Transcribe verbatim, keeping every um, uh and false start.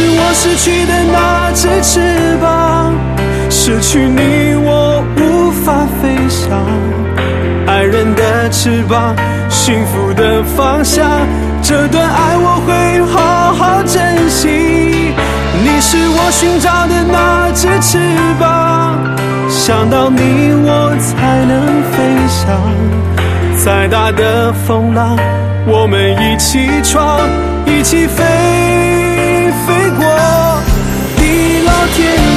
是我失去的那只翅膀，失去你我无法飞翔。爱人的翅膀，幸福的方向，这段爱我会好好珍惜。你是我寻找的那只翅膀，想到你我才能飞翔。再大的风浪，我们一起闯，一起飞，飞过地老天